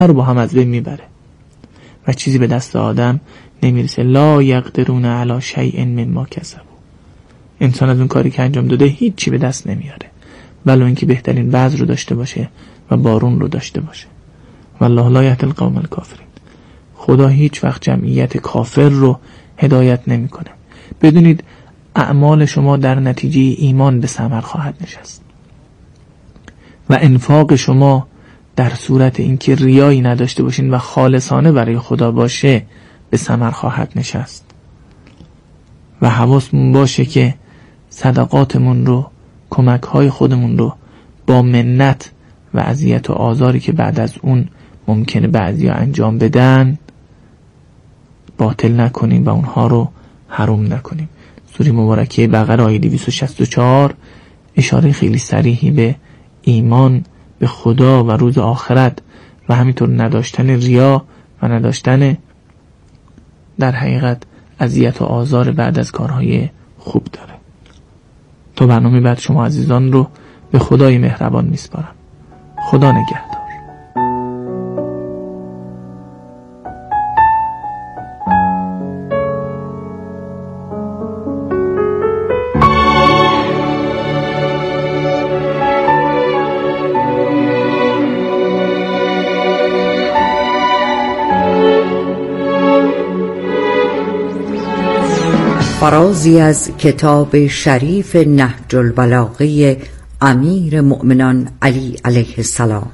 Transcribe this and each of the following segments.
رو با هم از بین میبره و چیزی به دست آدم نمیرسه. لا یقدرون علی شیء مما کسبوا. انسان از اون کاری که انجام داده هیچی به دست نمیاره، ولو اینکه بهترین بذر رو داشته باشه و بارون رو داشته باشه. والله لا یهدی القوم الکافرین. خدا هیچ وقت جمعیت کافر رو هدایت نمیکنه. بدونید اعمال شما در نتیجه ایمان به ثمر خواهد نشست و انفاق شما در صورت اینکه ریایی نداشته باشین و خالصانه برای خدا باشه به ثمر خواهد نشست. و حواسمون باشه که صدقاتمون رو، کمک‌های خودمون رو با منت و اذیت و آزاری که بعد از اون ممکنه بعضیا انجام بدن باطل نکنیم و اونها رو حروم نکنیم. سوره مبارکه بقره آیه 264 اشاره خیلی صریحی به ایمان به خدا و روز آخرت و همینطور نداشتن ریا و نداشتن در حقیقت اذیت و آزار بعد از کارهای خوب داره. تا برنامه بعد شما عزیزان رو به خدای مهربان میسپارم. خدا نگهدار. فرازی از کتاب شریف نهج البلاغه امیر مؤمنان علی علیه السلام.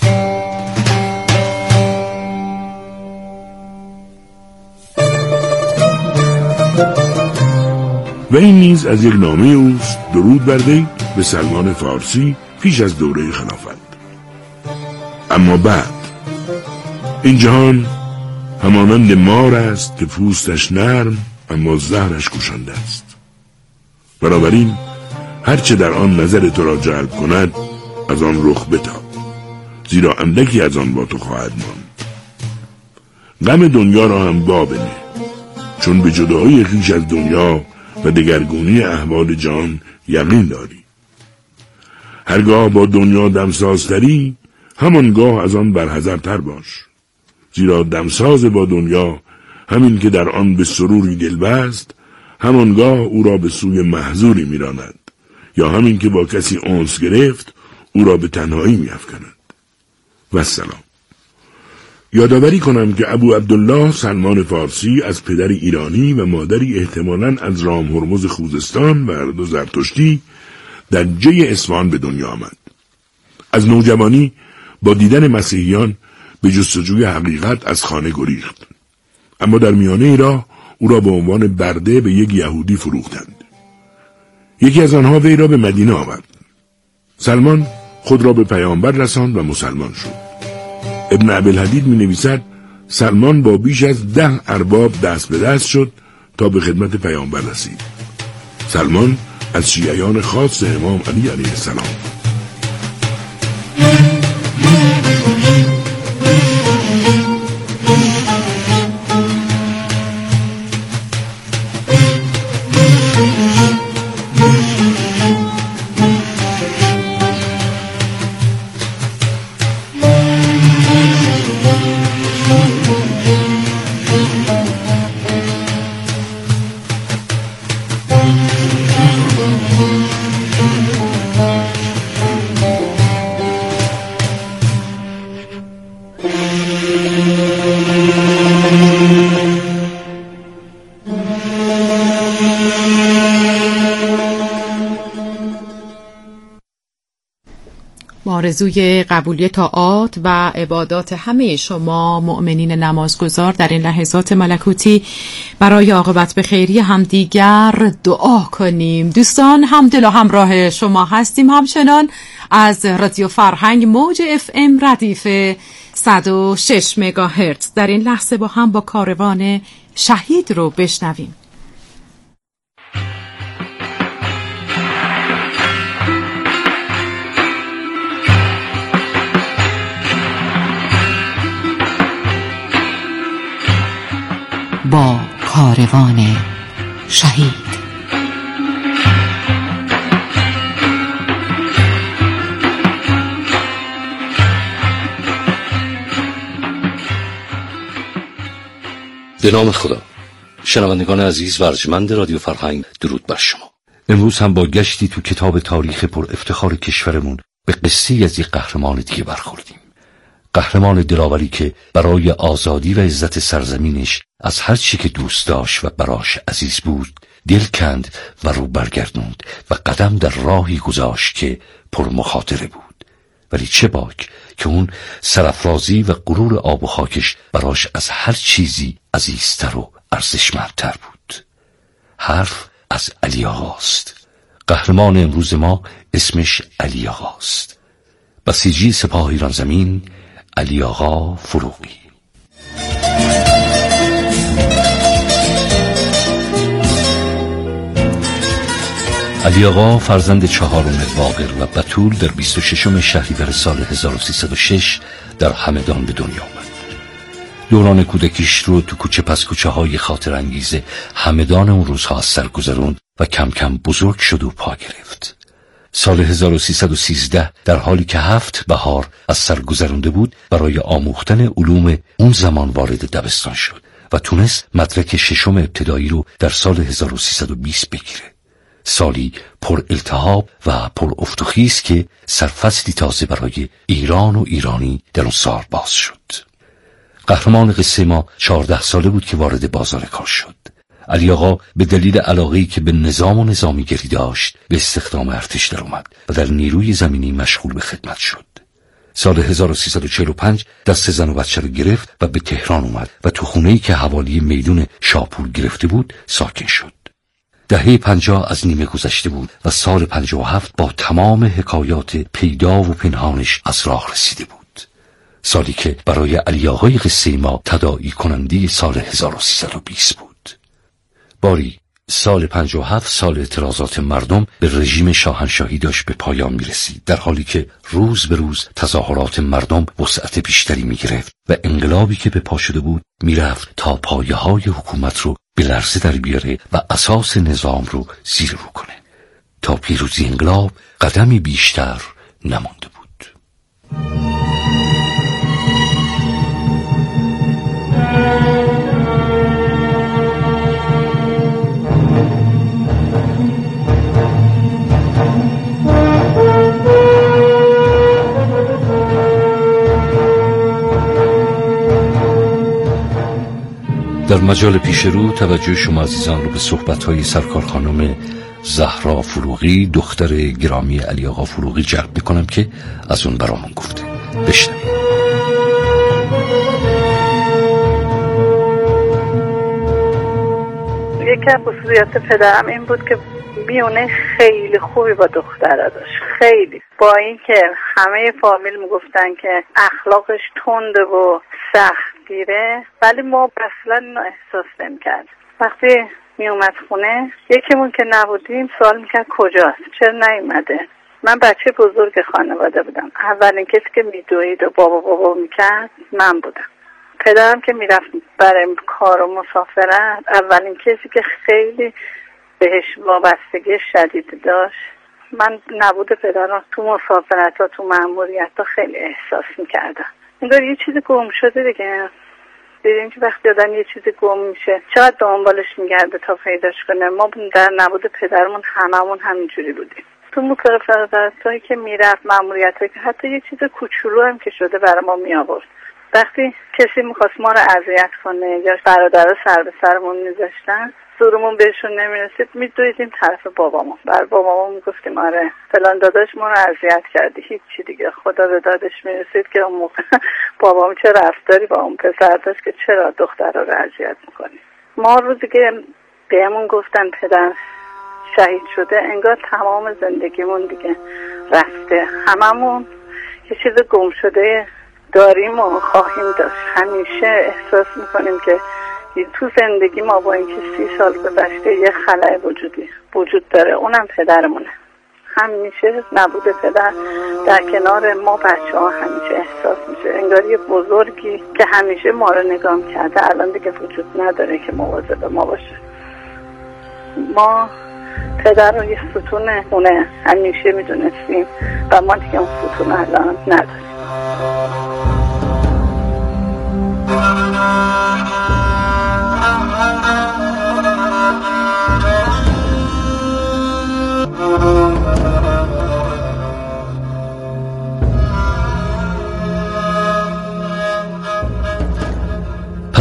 و این نیز از یک نامه اوست، درود بر وی به سلمان فارسی پیش از دوره خلافت. اما بعد این جهان همانند مار است که پوستش نرم اما زهرش کوشنده است. بنابراین هرچه در آن نظر تو را جلب کند از آن رخ بتاب، زیرا اندکی از آن با تو خواهد ماند. غم دنیا را هم بابنه، چون به جدایی خویش از دنیا و دگرگونی احوال جان یقین داری. هرگاه با دنیا دمسازتری همانگاه از آن برحذرتر باش، زیرا دمساز با دنیا همین که در آن به سروری دل بست همانگاه او را به سوی محذوری میراند، یا همین که با کسی انس گرفت او را به تنهایی میافکند. و سلام. یادآوری کنم که ابو عبدالله سلمان فارسی از پدری ایرانی و مادری احتمالاً از رام هرمز خوزستان و اردو زرتشتی در جی اصفهان به دنیا آمد. از نوجوانی با دیدن مسیحیان به جستجوی حقیقت از خانه گریخت، اما در میانه راه او را به عنوان برده به یک یهودی فروختند. یکی از آنها وی را به مدینه آورد. سلمان خود را به پیامبر رساند و مسلمان شد. ابن ابی‌الحدید می نویسد سلمان با بیش از 10 ارباب دست به دست شد تا به خدمت پیامبر رسید. سلمان از شیعیان خاص امام علی علیه السلام. آرزوی قبولی طاعات و عبادات همه شما مؤمنین نمازگزار در این لحظات ملکوتی برای عاقبت به خیری همدیگر دعا کنیم. دوستان همدل و همراه شما هستیم همچنان از رادیو فرهنگ موج FM ردیف 106 مگاهرتز. در این لحظه با هم با کاروان شهید رو بشنویم. با کاروان شهید. به نام خدا. شنوندگان عزیز و ارجمند رادیو فرهنگ، درود بر شما. امروز هم با گشتی تو کتاب تاریخ پر افتخار کشورمون به قصه‌ای از یک قهرمان دیگه برخوردیم. قهرمان دلاوری که برای آزادی و عزت سرزمینش از هر چی که دوست داشت و براش عزیز بود دل کند و رو برگردوند و قدم در راهی گذاشت که پر مخاطره بود. ولی چه باک که اون سرافرازی و غرور آب و خاکش براش از هر چیزی عزیزتر و ارزشمندتر بود. حرف از علی آقاست. قهرمان امروز ما اسمش علی آقاست. بسیجی سپاه ایران زمین، علی آقا فروغی. علی آقا فرزند چهارم باقر و بتول در 26 شهریور سال 1306 در همدان به دنیا آمد. دوران کودکیش رو تو کوچه پس کوچه های خاطر انگیز همدان اون روزها از سر گذروند و کم کم بزرگ شد و پا گرفت. سال 1313 در حالی که 7 بهار از سر گذرونده بود برای آموختن علوم اون زمان وارد دبستان شد و تونست مدرک 6 ابتدایی رو در سال 1320 بگیره. سالی پر التهاب و پر افت و خیز که سرفصلی تازه برای ایران و ایرانی در اون سال باز شد. قهرمان قصه ما 14 ساله بود که وارد بازار کار شد. علی آقا به دلیل علاقه‌ای که به نظام و نظامیگری داشت به استخدام ارتش در اومد و در نیروی زمینی مشغول به خدمت شد. سال 1345 دست زن و بچه رو گرفت و به تهران اومد و تو خونه‌ای که حوالی میدون شاپور گرفته بود ساکن شد. دهه 50 از نیمه گذشته بود و سال 57 با تمام حکایات پیدا و پنهانش از راه رسیده بود. سالی که برای علی آقای قصه ما تداعی کننده سال 1320 بود. باری سال 57 سال اعتراضات مردم به رژیم شاهنشاهی داشت به پایان می رسید، در حالی که روز به روز تظاهرات مردم وسعت بیشتری می گرفت و انقلابی که به پا شده بود می رفت تا پایه های حکومت رو به لرزه در بیاره و اساس نظام رو زیر رو کنه. تا پیروزی انقلاب قدمی بیشتر نمانده بود. در مجال پیش رو توجه شما عزیزان رو به صحبت‌های سرکار خانم زهرا فروغی دختر گرامی علی آقا فروغی جلب می‌کنم که از اون برامون گفته. بشنوید. یکی از خصوصیات پدرم این بود که میونه خیلی خوبی با دخترها داشت. خیلی. با اینکه همه فامیل میگفتن که اخلاقش تنده و سختگیره، ولی ما اصلا اینو احساس نمی‌کردیم. وقتی میومد خونه یکیمون که نبودیم سوال میکرد کجاست، چرا نیومده. من بچه بزرگ خانواده بودم. اولین کسی که میدوید و بابا میکرد من بودم. پدرم که میرفت برای کار و مسافرت، اولین کسی که خیلی بهش وابستگی شدید داشت من نبود پدرم. تو مسافرت ها، تو مأموریت ها خیلی احساس میکردم انگار یه چیزی گم شده دیگه. دیدیم که وقتی آدم یه چیزی گم میشه چقدر دنبالش میگرده تا پیداش کنه. ما در نبود پدرمون هممون همینجوری بودیم. تو مسافرتایی که میرفت، مأموریتایی که حتی یه چیز کوچولو هم که شده برای ما میآورد. وقتی کسی میخواست ما رو اذیت کنه یا برادرها سر به سرمون میذاشتن، زورمون بهشون نمیرسید، میدویدیم طرف بابامون. بر بابامون میگفتیم آره فلان داداش ما رو اذیت کردی. هیچی دیگه. خدا به دادش میرسید که اون موقع بابام چه رفتاری با اون پسر داشت که چرا دخترها رو اذیت میکنی. ما روزی که بهمون گفتن پدر شهید شده انگار تمام زندگیمون دیگه رفته. هممون یه چیز گم شده داریم و خواهیم داشت. همیشه احساس میکنیم که تو زندگی ما با اینکه 30 سال گذشته یه خلأ وجود داره، اونم پدرمونه. همیشه نبود پدر در کنار ما بچه ها همیشه احساس میشه انگار یه بزرگی که همیشه ما رو نگاه کرده الان دیگه وجود نداره که مواظب ما باشه. ما پدر رو یه ستون خونه همیشه میدونستیم و ما دیگه اون ستون الان نداریم.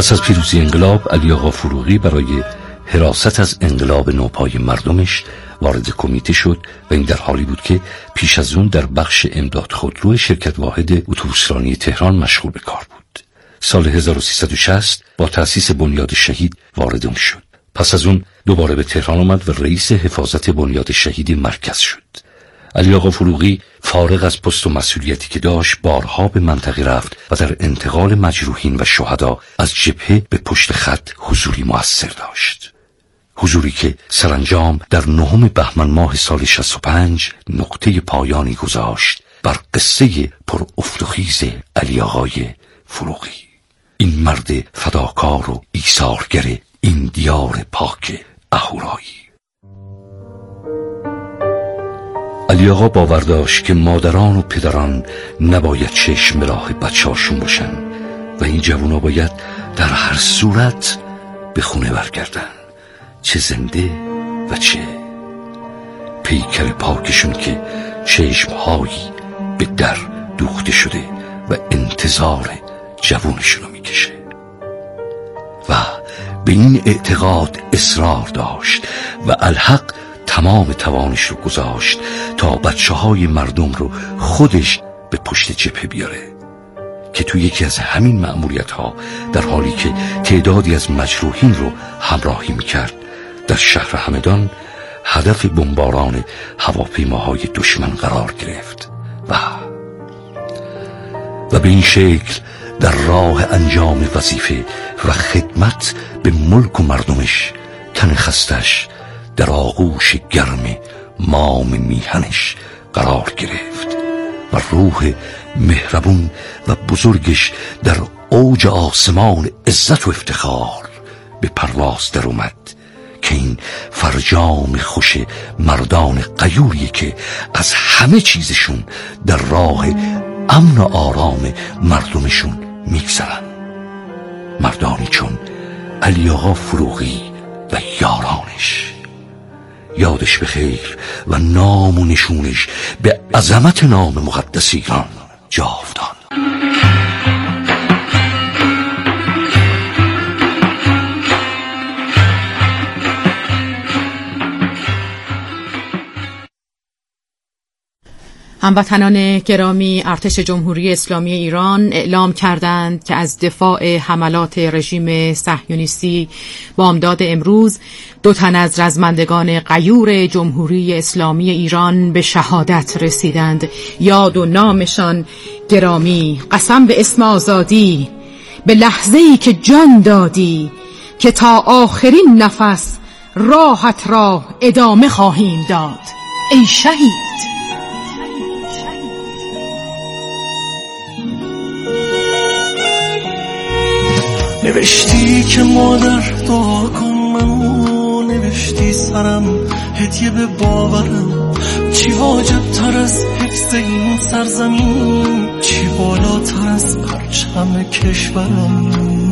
پس از پیروزی انقلاب، علی آقا فروغی برای حراست از انقلاب نوپای مردمش وارد کمیته شد و این در حالی بود که پیش از اون در بخش امداد خودرو شرکت واحد اتوبوسرانی تهران مشغول به کار بود. سال 1360 با تأسیس بنیاد شهید وارد اون شد. پس از اون دوباره به تهران آمد و رئیس حفاظت بنیاد شهید مرکز شد. علی آقا فروغی فارغ از پست و مسئولیتی که داشت بارها به منطقه رفت و در انتقال مجروحین و شهدا از جبهه به پشت خط حضوری مؤثر داشت. حضوری که سرانجام در 9 بهمن ماه سال 65 نقطه پایانی گذاشت بر قصه پر افت و خیز علی آقای فروغی، این مرد فداکار و ایثارگر این دیار پاک اهورایی. علی آقا باور داشت که مادران و پدران نباید چشم به راه بچه‌هاشون باشن و این جوونا باید در هر صورت به خونه برگردن، چه زنده و چه پیکر پاکشون که چشمهایی به در دوخته شده و انتظار جوونشون رو میکشه. و به این اعتقاد اصرار داشت و الحق تمام توانش رو گذاشت تا بچه‌های مردم رو خودش به پشت جبهه بیاره، که توی یکی از همین مأموریت‌ها در حالی که تعدادی از مجروحین رو همراهی میکرد در شهر همدان هدف بمباران هواپیماهای دشمن قرار گرفت و به این شکل در راه انجام وظیفه و خدمت به ملک و مردمش تن خستش در آغوش گرم مام میهنش قرار گرفت و روح مهربون و بزرگش در اوج آسمان عزت و افتخار به پرواز در اومد که این فرجام خوش مردان غیوریه که از همه چیزشون در راه امن و آرام مردمشون میگذرن. مردانی چون علی آقا فروغی و یارانش، یادش به خیر و نام و نشونش به عظمت نام مقدس ایران جاودان. هموطنان گرامی، ارتش جمهوری اسلامی ایران اعلام کردند که از دفاع حملات رژیم صهیونیستی بامداد امروز 2 تن از رزمندگان غیور جمهوری اسلامی ایران به شهادت رسیدند. یاد و نامشان گرامی. قسم به اسم آزادی، به لحظه‌ای که جان دادی، که تا آخرین نفس راحت را ادامه خواهیم داد ای شهید. نوشتی که مادر دعا کن منو، نوشتی سرم هدیه به باورم، چی واجب تر از حفظ این سرزمین، چی بالاتر از پرچم کشورم.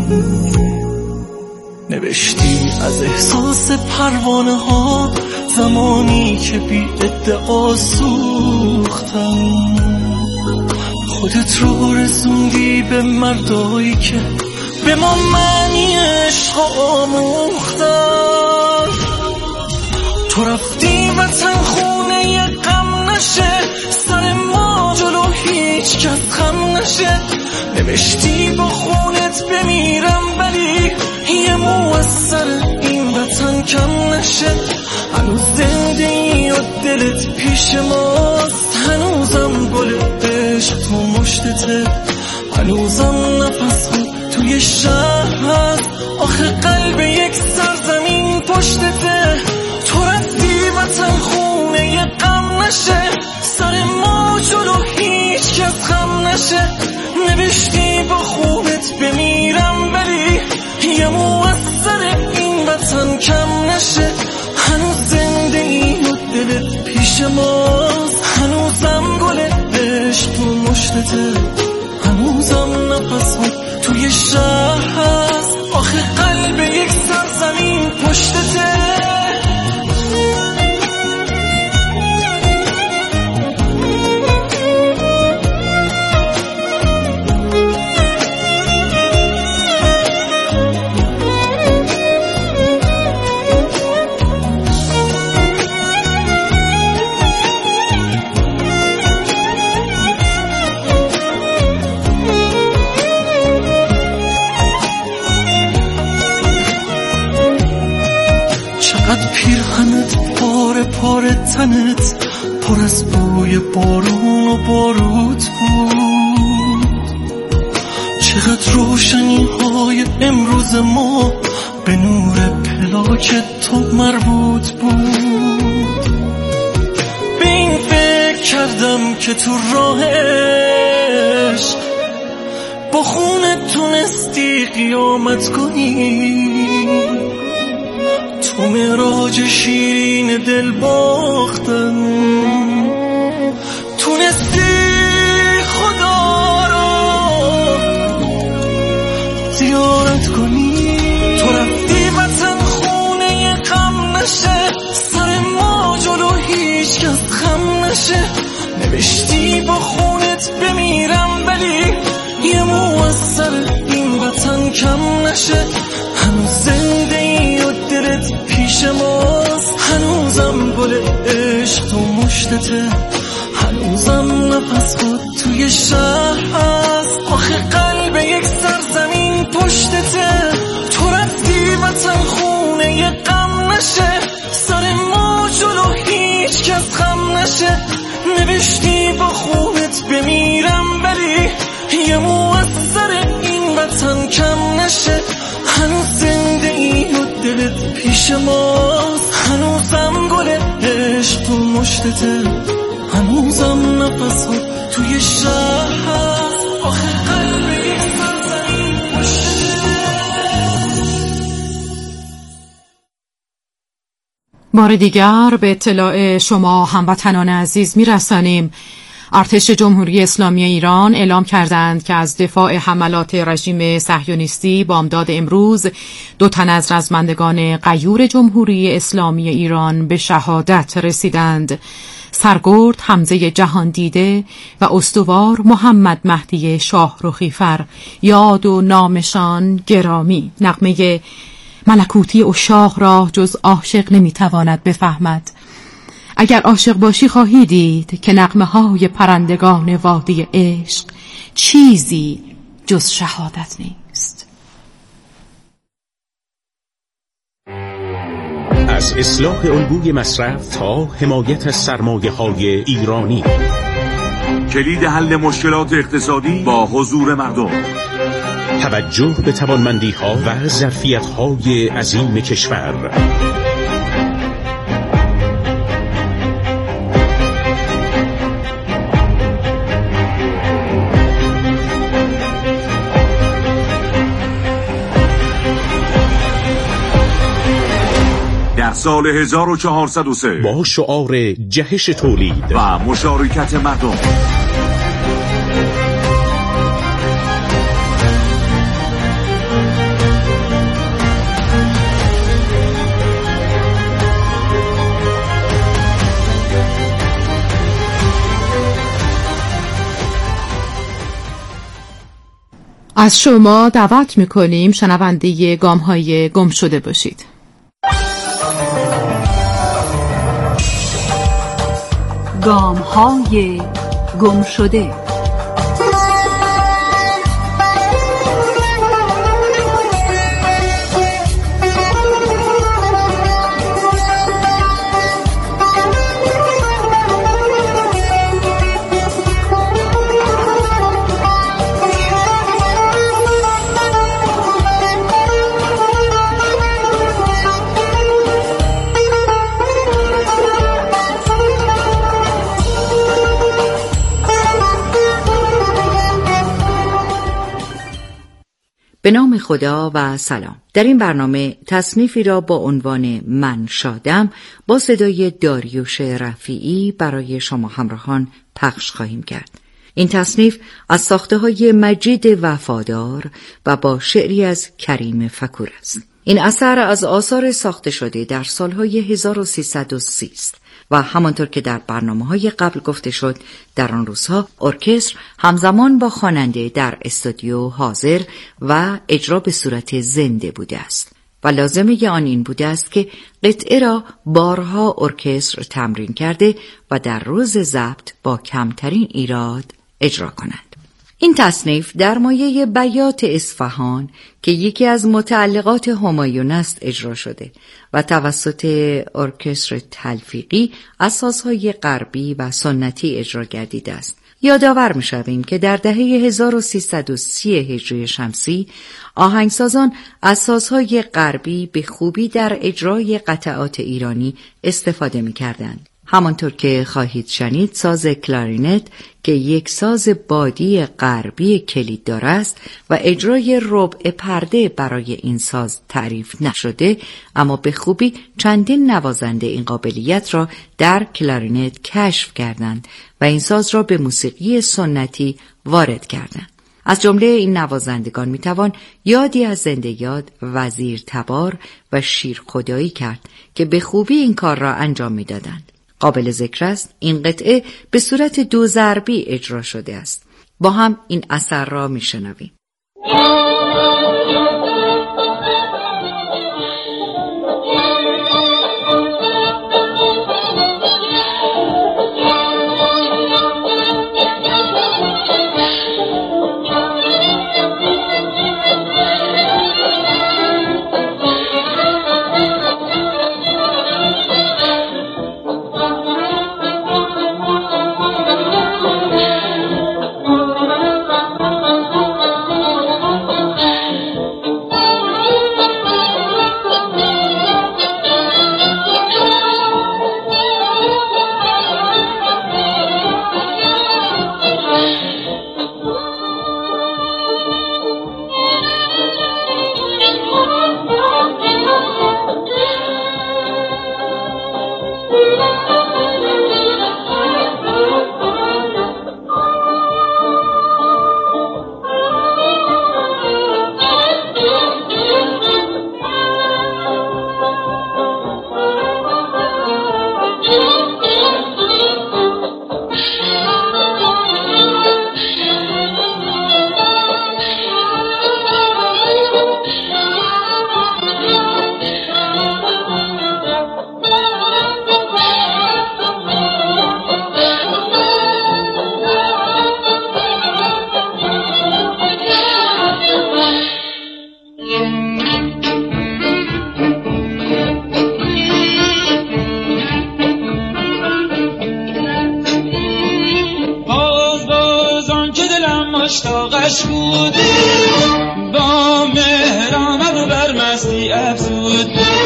نوشتی از احساس پروانه ها زمانی که بی ادعا سوختم، خودت رو رسوندی به مردایی که به ما معنی عشق آموختن. تو رفتی وطن خونه غم نشه، سر ما جلو هیچ کس خم نشه. نوشتی با خونت بمیرم ولی یه مو از سر این وطن کم نشه. هنوز زنده ای و دلت پیش ماست، هنوزم گل عشق تو مشتته، هنوزم نفس توی شهر هست، آخه قلب یک سرزمین پشتته. تو رفتی وطن خونه غم نشه، سر ما جلو هیچ کس خم نشه. نوشتی با خونت بمیرم ولی یه مو از سر این وطن کم نشه. هنوز زنده ای و دلت پیش ماست، هنوزم گل عشق تو مشتته، هنوزم نفس توی شهر هست، آخه قلب یک سرزمین پشتته. تار تنت پر از بوی بارون و باروت بود. چقدر روشنی های امروز ما به نور پلاک تو مربوط بود. به این فکر کردم که تو راهش با خونه تونستی قیامت کنی، تو معراج شیرین دل باختن تونستی خدا رو زیارت کنی. تو رفتی وطن خونه غم نشه، سر ما جلو هیچ کس خم نشه. نوشتی با خونت بمیرم ولی یه مو از سر این وطن کم نشه. هنوز زنده ای و دلت پیش ماست، هنوزم گل عشق تو مشتته، هنوزم نفس خود توی شهر هست. آخه قلب یک سرزمین پشتته. تو رفتی وطن خونه غم نشه، سر ما جلو هیچ کس خم نشه. نوشتی با خونت بمیرم ولی یه مو از سر این وطن کم نشه. هنوز زنده ای و دلت پیش ماست، هنوزم گل عشق تو مشتته، هنوزم نفس ها توی شهر هست. آخه قلب یک سرزمین پشتته. بار دیگر به اطلاع شما هموطنان عزیز میرسانیم ارتش جمهوری اسلامی ایران اعلام کردند که از دفاع حملات رژیم صهیونیستی بامداد امروز 2 تن از رزمندگان غیور جمهوری اسلامی ایران به شهادت رسیدند. سرگرد حمزه جهاندیده و استوار محمد مهدی شاهرخیفر، یاد و نامشان گرامی. نغمه ملکوتی عشاق را جز عاشق نمیتواند بفهمد. اگر عاشق باشی خواهی دید که نغمه های پرندگان وادی عشق چیزی جز شهادت نیست. از اصلاح الگوی مصرف تا حمایت از سرمایه‌های ایرانی، کلید حل مشکلات اقتصادی با حضور مردم، توجه به توانمندی‌ها و ظرفیت‌های عظیم کشور. در سال 1403 با شعار جهش تولید و مشارکت مردم، از شما دعوت میکنیم شنونده گام‌های گم شده باشید. گام‌های گم شده. به نام خدا و سلام. در این برنامه تصنیفی را با عنوان من شادم با صدای داریوش رفیعی برای شما همراهان پخش خواهیم کرد. این تصنیف از ساخته‌های مجید وفادار و با شعری از کریم فکور است. این اثر از آثار ساخته شده در سالهای 1330 است و همانطور که در برنامه‌های قبل گفته شد، در آن روزها ارکستر همزمان با خواننده در استودیو حاضر و اجرا به صورت زنده بوده است و لازمه آن این بوده است که قطعه را بارها ارکستر تمرین کرده و در روز ضبط با کمترین ایراد اجرا کنند. این تصنیف در مایه بیات اصفهان که یکی از متعلقات همایون است اجرا شده و توسط ارکستر تلفیقی از سازهای غربی و سنتی اجرا گردیده است. یادآور می‌شویم که در دهه 1330 هجری شمسی آهنگسازان از سازهای غربی به خوبی در اجرای قطعات ایرانی استفاده می‌کردند. همانطور که خواهید شنید ساز کلارینت که یک ساز بادی غربی کلیددار است و اجرای ربع پرده برای این ساز تعریف نشده، اما به خوبی چندین نوازنده این قابلیت را در کلارینت کشف کردند و این ساز را به موسیقی سنتی وارد کردند. از جمله این نوازندگان میتوان یادی از زنده یاد وزیر تبار و شیر خدایی کرد که به خوبی این کار را انجام میدادند. قابل ذکر است این قطعه به صورت دو ضربی اجرا شده است. با هم این اثر را میشنویم. مشتاقش بود با مهر آمد و بر مستی افزود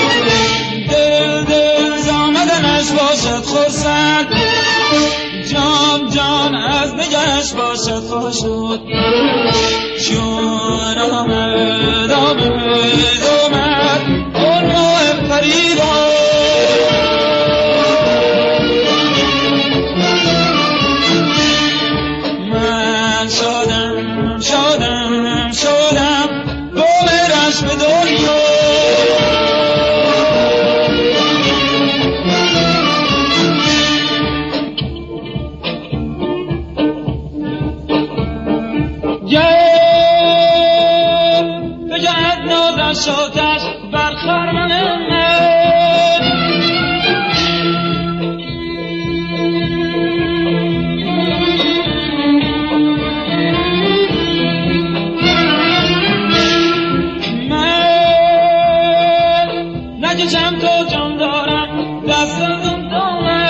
دل زامدنش باشد خرسند جان از نگهش باشد خوشود چون آمد اون ماه فریبا شدم گوهرش به دنیا بگرد نازش آتش بر خرمن نکشم تو جان دارم دست دم دامه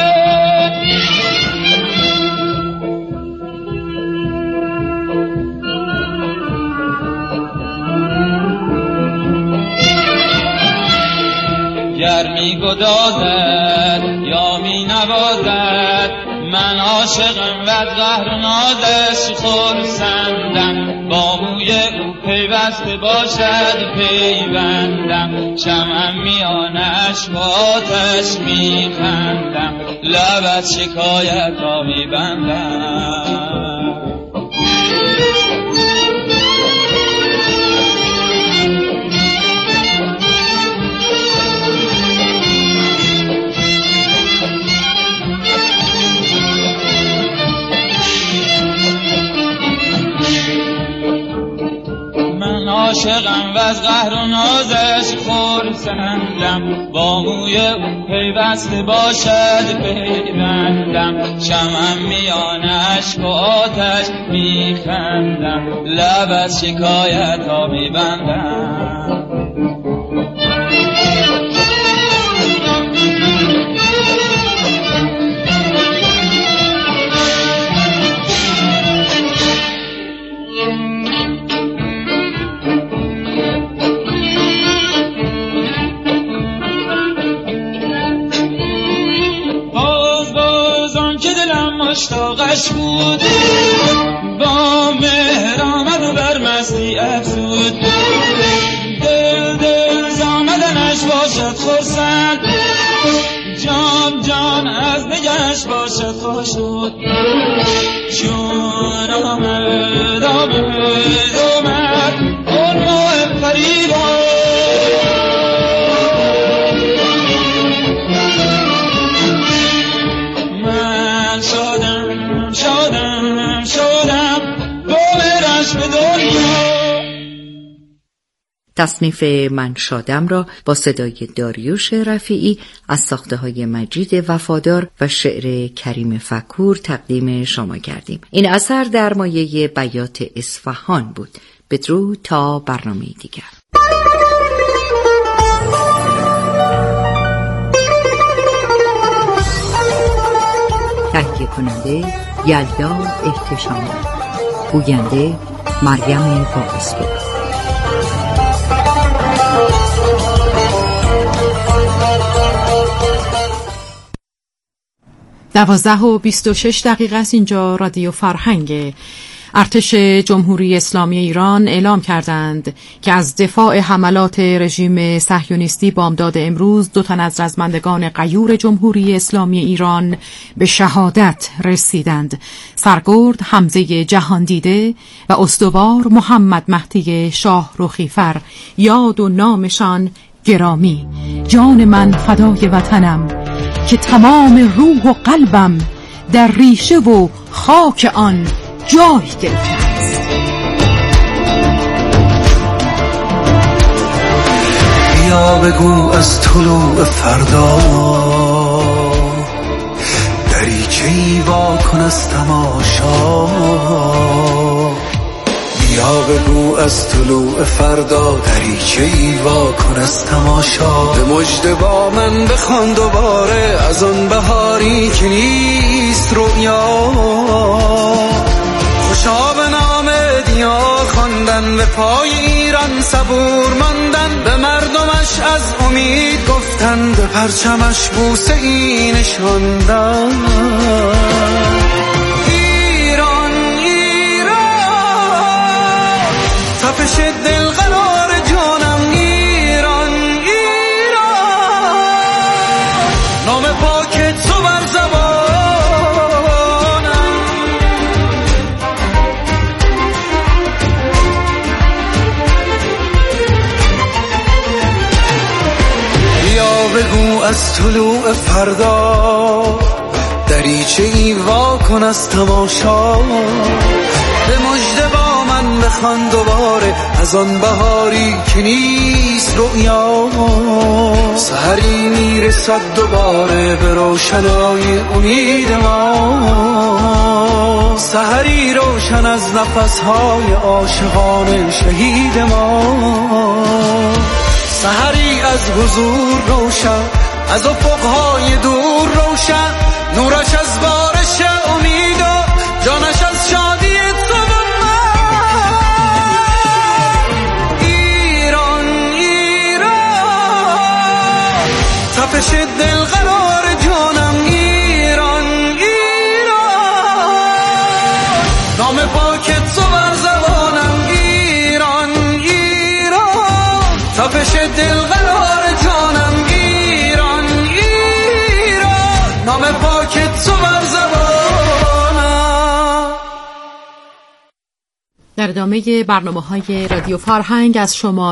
گر می گدازد یا می نوازد من عاشقم و از قهر نازش خرسندم با موی او پیوسته باشد پیوندم شمعم میان اشکاتش میخندم لبت شکایت را میبندم من من عاشقم و از قهر و نازش خرسندم، با موی اون پیوسته باشد پیوندم، شمعم میان اشک و آتش میخندم، لب از شکایت ها میبندم. مشتاقش بود، با مهر آمد و بر مستی افزود، دل زامدنش باشد خرسند، جام از نگهش باشد خوشنود، چون آمد اون ماه فریبا، تصنیف من شادم را با صدای داریوش رفیعی از ساخته‌های مجید وفادار و شعر کریم فکور تقدیم شما کردیم. این اثر در مایه بیات اصفهان بود. بدرود تا برنامه دیگر. تهیه کننده یلدا احتشامی، گوینده مریم باقص‌پور. 12:26 است. اینجا رادیو فرهنگ. ارتش جمهوری اسلامی ایران اعلام کردند که از دفاع حملات رژیم صهیونیستی بامداد امروز 2 تن از رزمندگان غیور جمهوری اسلامی ایران به شهادت رسیدند. سرگرد حمزه جهاندیده و استوار محمد مهدی شاهرخیفر، یاد و نامشان گرامی. جان من فدای وطنم که تمام روح و قلبم در ریشه و خاک آن جای گرفته است. بیا بگو از طلوع فردا دریچه‌ای وا کن از تماشا، بیا بگو از طلوع فردا دریچه‌ای وا کن از تماشا، به مژده با من بخوان دوباره از آن بهاری که نیست رؤیا، خوشا به نام دیا خواندن، به پای ایران صبور ماندن، به مردمش از امید گفتن، به پرچمش بوسه ای نشاندن. ایران ایران تپش دل قرار جانم، ایران ایران نام پاک تو بر زبانم. بیا بگو از طلوع فردا دریچه‌ای وا کن از تماشا، به مژده با من بخوان دوباره از آن بهاری که نیست رؤیا، سحری میرسد دوباره به روشنای امید ما، سحری روشن از نفسهای عاشقان شهید ما، سحری از حضور روشن، از افقهای دور روشن، نورش از بارش امید و جانش از شادی تو و من. ایران ایران تپش دل قرار جانم، ایران ایران نام پاک تو بر زبانم، ایران ایران تپش دل قرار جانم، ایران ایران نام پاک تو بر زبانم. در ادامه برنامه‌های رادیو فرهنگ از شما